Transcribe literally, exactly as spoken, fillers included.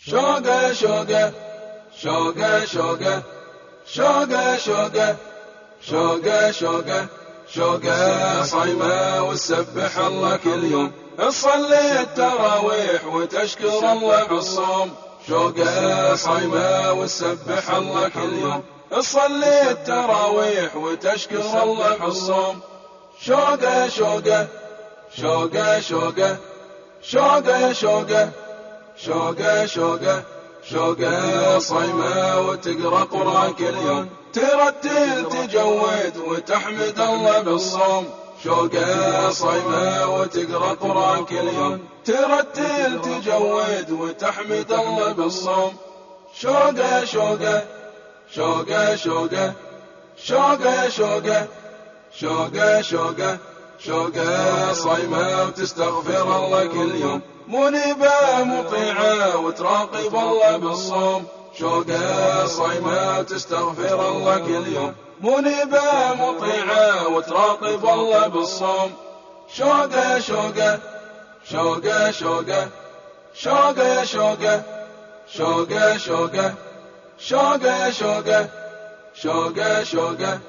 شوقه شوقه شوقه شوقه شوقه شوقه شوقه شوقه شوقه صايمة وتسبح الله كل يوم، تصلي التراويح وتشكر الله بالصوم. شوقه صايمة وتسبح الله كل يوم، تصلي التراويح وتشكر الله بالصوم. شوقه شوقه شوقه شوقه شوقه شوقه شوقه شوقه شوقه صايمة وتقرأ قرآن كل يوم، ترتل تجود وتحمد الله بالصوم. شوقه صايمة وتقرأ قرآن كل يوم، ترتل تجود وتحمد الله بالصوم. شوقه شوقه شوقه شوقه شوقه شوقه شوقه شوقه شوقه صايمة وتستغفر الله كل يوم، منيبة مطيعة وتراقب الله بالصوم. شوقه صايمة وتستغفر الله كل يوم، منيبة مطيعة وتراقب الله بالصوم. شوقه شوقه شوقه شوقه شوقه شوقه شوقه شوقه شوقه شوقه شوقه شوقه